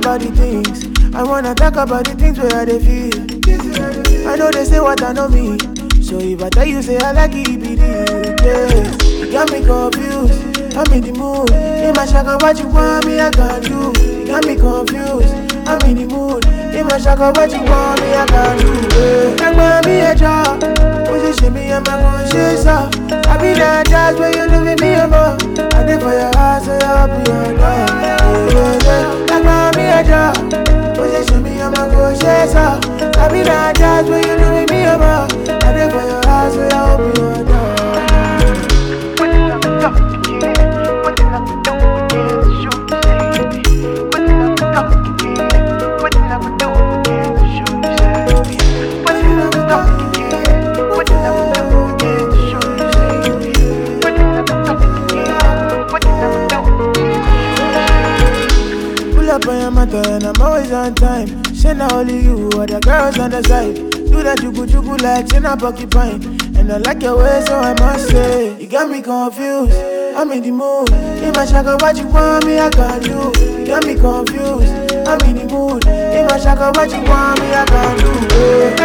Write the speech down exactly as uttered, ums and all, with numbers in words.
about the things. I wanna talk about the things where they feel. I know they say what I know me. So if I tell you, say I like it, be the yeah. You got me confused, I'm in the mood. In my shaka, what you want me, I can do. You got me confused, I'm in the mood. In my shaka, what you want me, I can do. Like yeah. Me a job, position me and my conscience up. I be that jazz where you living me a more. I did for your house, so you'll be your dog. Like me a job, position me and my conscience up. I be that jazz where you living me a more. I did for your house, so you'll be your dog. Up on your matter and I'm always on time. Say not only you, other girls on the side. Do that jugu jugu like say not porcupine. And I like your way, so I must say you got me confused, I'm in the mood. In my shaka, what you want me, I can do. You got me confused, I'm in the mood. In my shaka, what you want me, I can do.